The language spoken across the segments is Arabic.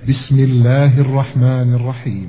بسم الله الرحمن الرحيم.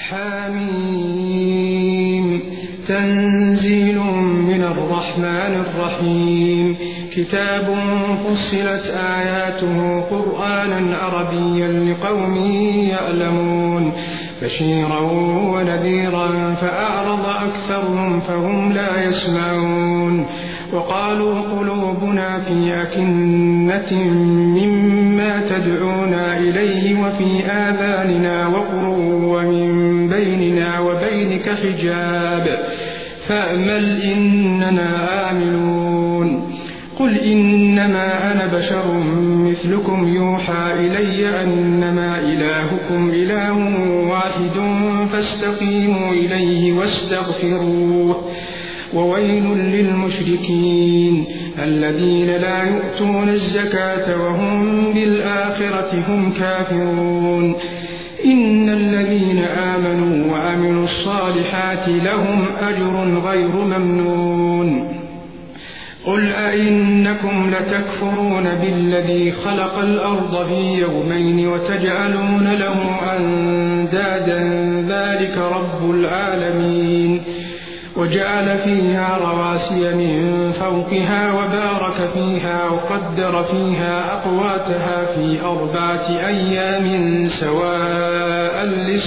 حميم. تنزيل من الرحمن الرحيم. كتاب فصلت آياته قرآنا عربيا لقوم يعلمون بشيرا ونذيرا فأعرض أكثرهم فهم لا يسمعون. وقالوا قلوبنا في أكنة مما تدعونا إليه وفي آذاننا وقر ومن بيننا وبينك حجاب فأمل إننا آمنون. قل إنما أنا بشر مثلكم يوحى إلي أنما إلهكم إله واحد فاستقيموا إليه واستغفروه. وويل للمشركين الذين لا يؤتون الزكاة وهم بالآخرة هم كافرون. إن الذين آمنوا وعملوا الصالحات لهم أجر غير ممنون. قل أئنكم لتكفرون بالذي خلق الأرض في يومين وتجعلون له أندادا ذلك رب العالمين. وجعل فيها رواسي من فوقها وبارك فيها وقدر فيها أقواتها في 4 أيام سواء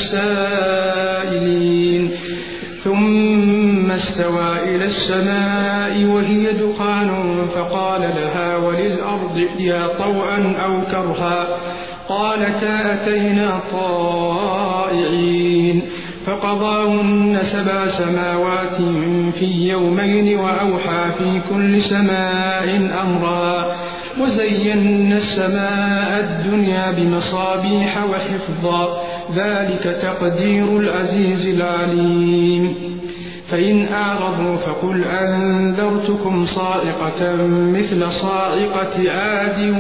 للسائلين. ثم استوى إلى السماء وهي دخان فقال لها وللأرض ائتيا طوعا أو كرها قالتا أتينا طائعين. فقضاهن 7 سماوات في يومين وأوحى في كل سماء أمرها وزينا السماء الدنيا بمصابيح وحفظا ذلك تقدير العزيز العليم. فإن أعرضوا فقل أنذرتكم صاعقة مثل صاعقة عاد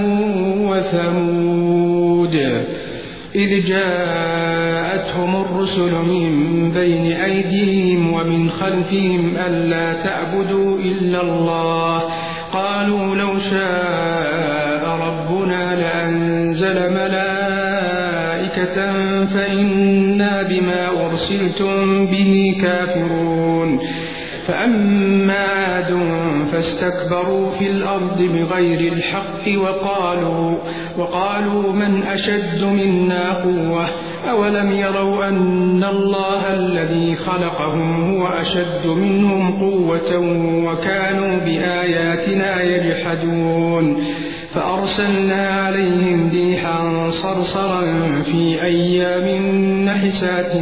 وثمود إذ جاءتهم الرسل من بين أيديهم ومن خلفهم ألا تعبدوا إلا الله قالوا لو شاء ربنا لأنزل ملائكة فإنا بما أرسلتم به كافرون. فأما عاد فاستكبروا في الأرض بغير الحق وقالوا من أشد منا قوة أولم يروا أن الله الذي خلقهم هو أشد منهم قوة وكانوا بآياتنا يجحدون. فأرسلنا عليهم ريحا صرصرا في أيام نحسات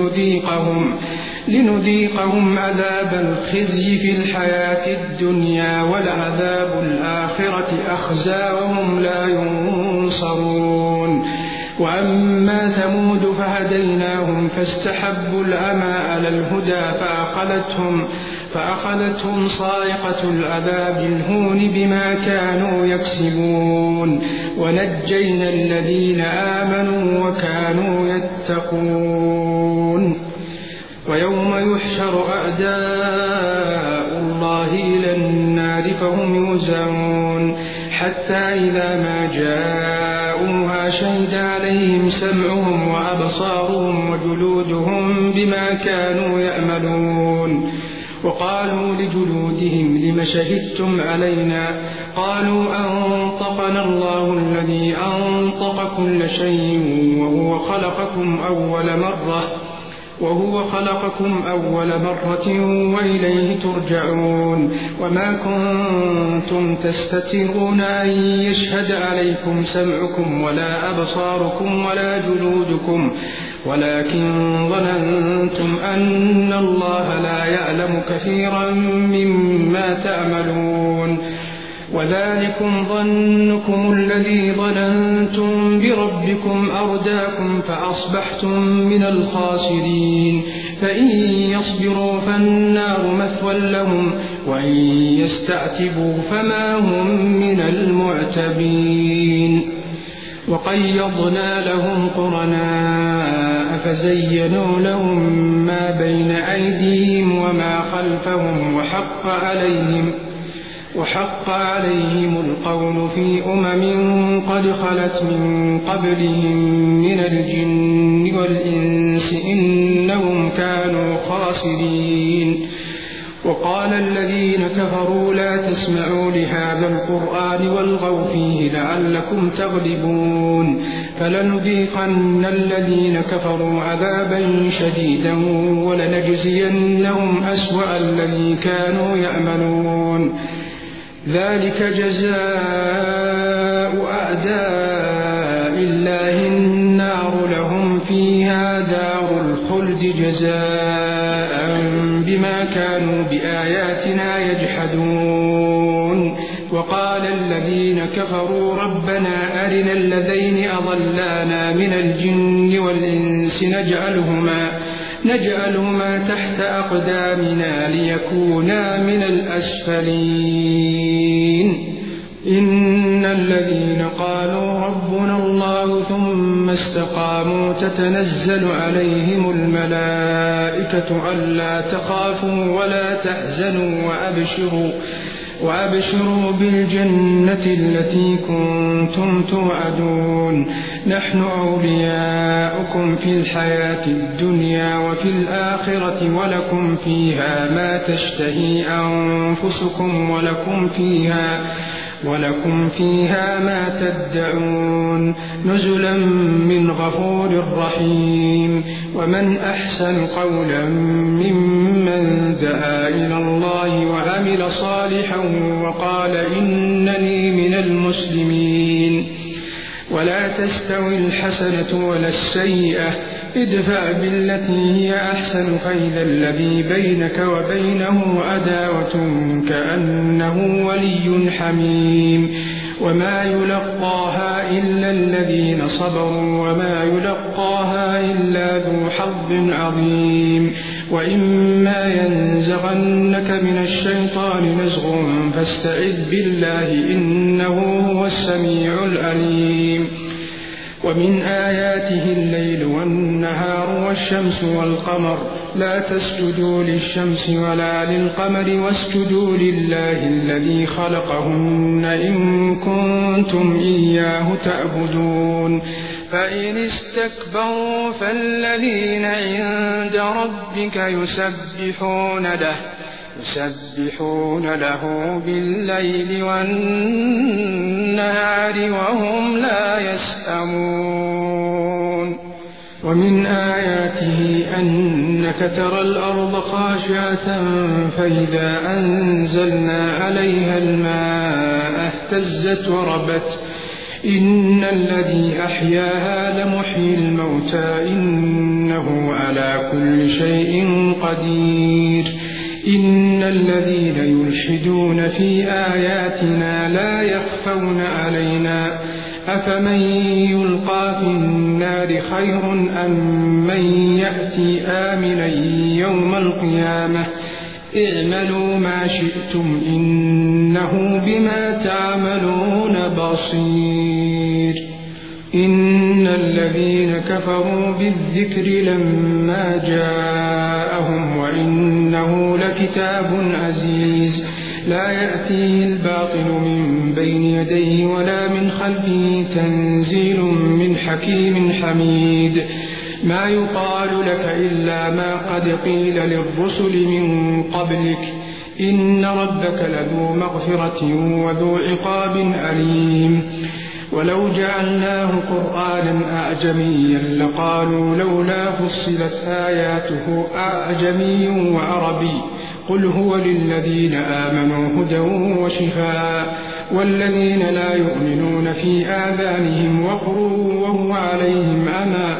لنذيقهم عذاب الخزي في الحياة الدنيا ولعذاب الآخرة أخزى وهم لا ينصرون. وأما ثمود فهديناهم فاستحبوا العمى على الهدى فأخذتهم صاعقة العذاب الهون بما كانوا يكسبون. ونجينا الذين آمنوا وكانوا يتقون. ويوم يحشر أعداء الله إلى النار فهم يوزعون حتى إذا ما جاءوها شهد عليهم سمعهم وأبصارهم وجلودهم بما كانوا يعملون. وقالوا لجلودهم لم شهدتم علينا قالوا أنطقنا الله الذي أنطق كل شيء وهو خلقكم أول مرة وإليه ترجعون. وما كنتم تستترون أن يشهد عليكم سمعكم ولا أبصاركم ولا جلودكم ولكن ظننتم أن الله لا يعلم كثيرا مما تعملون. وذلكم ظنكم الذي ظننتم بربكم أرداكم فأصبحتم من الخاسرين. فإن يصبروا فالنار مثوى لهم وإن يستعتبوا فما هم من المعتبين. وقيضنا لهم قرناء فزينوا لهم ما بين أيديهم وما خلفهم وحق عليهم القول في قد خلت من قبلهم من الجن والإنس إنهم كانوا خاسرين. وقال الذين كفروا لا تسمعوا لهذا القرآن والغوا فيه لعلكم تغلبون فلنذيقن الذين كفروا عذابا شديدا ولنجزينهم أسوأ الذي كانوا يعملون. ذلك جزاء أعداء الله النار لهم فيها دار الخلد جزاء بما كانوا بآياتنا يجحدون. وقال الذين كفروا ربنا أرنا الذين أضلانا من الجن والإنس نجعلهما تحت أقدامنا ليكونا من الأسفلين. إن الذين قالوا ربنا الله ثم استقاموا تتنزل عليهم الملائكة ألا تخافوا ولا تحزنوا وأبشروا بالجنة التي كنتم توعدون. نحن أولياؤكم في الحياة الدنيا وفي الآخرة ولكم فيها ما تشتهي أنفسكم ولكم فيها ما تدعون نزلا من غفور رحيم. ومن أحسن قولا ممن دعا إلى الله وعمل صالحا وقال إنني من المسلمين. ولا تستوي الحسنة ولا السيئة ادفع بالتي هي أحسن فإذا الذي بينك وبينه عداوة كأنه ولي حميم. وما يلقاها إلا الذين صبروا وما يلقاها إلا ذو حظ عظيم. وإما ينزغنك من الشيطان نزغ فاستعذ بالله إنه هو السميع العليم. ومن آياته الليل والنهار والشمس والقمر لا تسجدوا للشمس ولا للقمر واسجدوا لله الذي خلقهن إن كنتم إياه تعبدون. فإن استكبروا فالذين عند ربك يسبحون له بالليل والنهار وهم لا يسأمون. ومن آياته أنك ترى الأرض خاشعة فإذا أنزلنا عليها الماء اهتزت وربت إن الذي أحياها لمحيي الموتى إنه على كل شيء قدير. إن الذين يلحدون في آياتنا لا يخفون علينا أفمن يلقى في النار خير أم من يأتي آمنا يوم القيامة اعملوا ما شئتم إنه بما تعملون بصير. إن الذين كفروا بالذكر لما جاءهم وإنه لكتاب عزيز لا يأتيه الباطل من بين يديه ولا من خلفه تنزيل من حكيم حميد. ما يقال لك إلا ما قد قيل للرسل من قبلك إن ربك لذو مغفرة وذو عقاب أليم. ولو جعلناه قرآنا أعجميا لقالوا لولا فصلت آياته أعجمي وعربي قل هو للذين آمنوا هدى وشفاء والذين لا يؤمنون في آذانهم وقر وهو عليهم عمى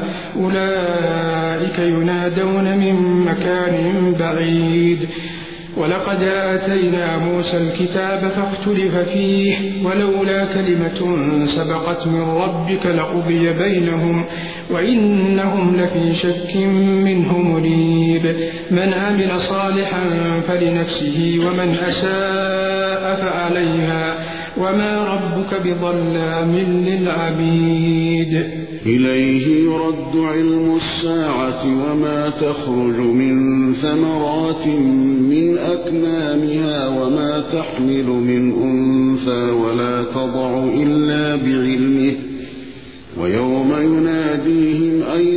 أولئك ينادون من مكان بعيد. ولقد آتينا موسى الكتاب فاختلف فيه ولولا كلمة سبقت من ربك لقضي بينهم وإنهم لفي شك منه مريب. من عمل صالحا فلنفسه ومن أساء فعليها وما ربك بظلام للعبيد إليه يرد علم الساعة وما تخرج من ثمرات من أكمامها وما تحمل من أنثى ولا تضع إلا بعلمه ويوم يناديهم أين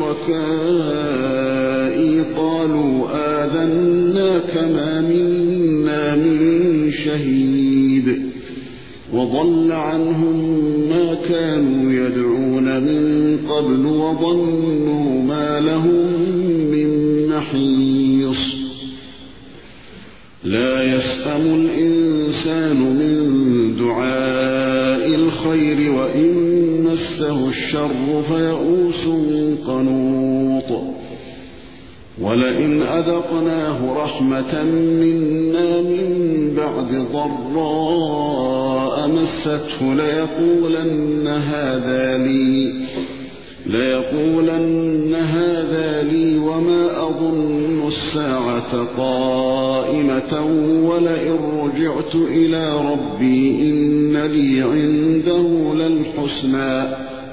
شركائي قالوا آذناك ما منا من شهيد وضل عنهم ما كانوا يدعون من قبل وظنوا ما لهم من محيص لا يسأم الإنسان من دعاء الخير وإن مسه الشر فيئوس قنوط ولئن أذقناه رحمة منا من بعد ضراء مسته ليقولن هذا لي وما أظن الساعة قائمة ولئن رجعت إلى ربي إن لي عنده للحسنى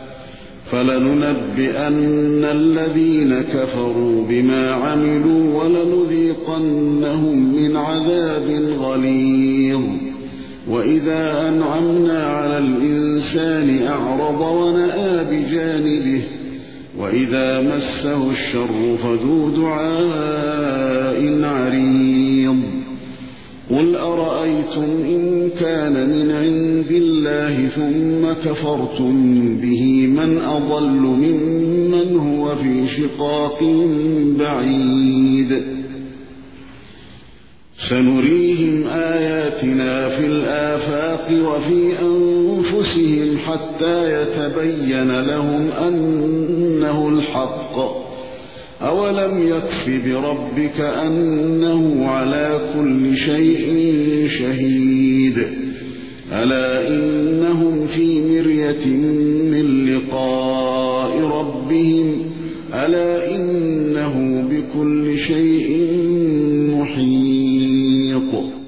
فلننبئن الذين كفروا بما عملوا ولنذيقنهم من عذاب غليظ وإذا أنعمنا على الإنسان أعرض ونأى بجانبه وإذا مسه الشر فذو دعاء عريض قل أرأيتم إن كان من عند الله ثم كفرتم به من أضل ممن هو في شقاق بعيد سنريهم آياتنا في الآفاق وفي أنفسهم حتى يتبين لهم أنه الحق أولم يكف بربك أنه على كل شيء شهيد ألا إنهم في مرية من لقاء ربهم ألا إنه بكل شيء محيط